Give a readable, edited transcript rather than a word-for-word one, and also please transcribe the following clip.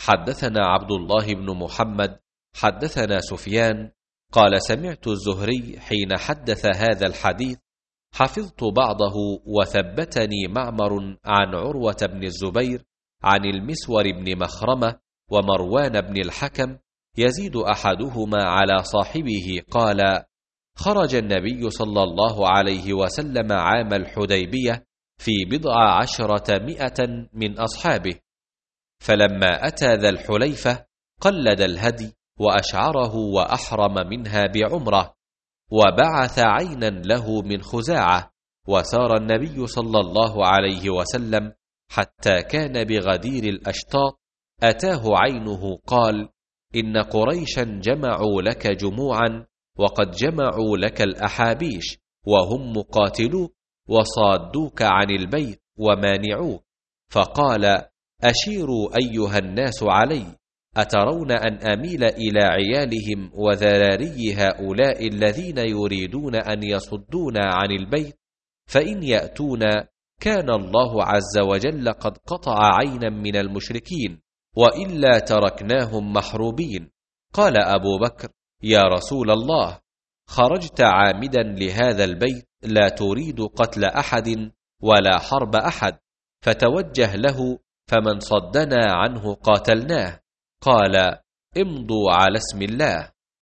حدثنا عبد الله بن محمد حدثنا سفيان قال سمعت الزهري حين حدث هذا الحديث حفظت بعضه وثبتني معمر عن عروة بن الزبير عن المسور بن مخرمة ومروان بن الحكم يزيد أحدهما على صاحبه قال خرج النبي صلى الله عليه وسلم عام الحديبية في 100 من أصحابه، فلما أتى ذا الحليفة قلد الهدي وأشعره وأحرم منها بعمرة، وبعث عينا له من خزاعة، وسار النبي صلى الله عليه وسلم حتى كان بغدير الأشتاط، أتاه عينه قال إن قريشا جمعوا لك جموعا وقد جمعوا لك الأحابيش وهم مقاتلوك وصادوك عن البيت ومانعوك، فقال أشيروا أيها الناس علي، أترون أن أميل إلى عيالهم وذراري هؤلاء الذين يريدون أن يصدونا عن البيت؟ فإن يأتونا كان الله عز وجل قد قطع عينا من المشركين، وإلا تركناهم محروبين. قال أبو بكر يا رسول الله، خرجت عامدا لهذا البيت لا تريد قتل أحد ولا حرب أحد، فتوجه له، فمن صدنا عنه قاتلناه. قال امضوا على اسم الله.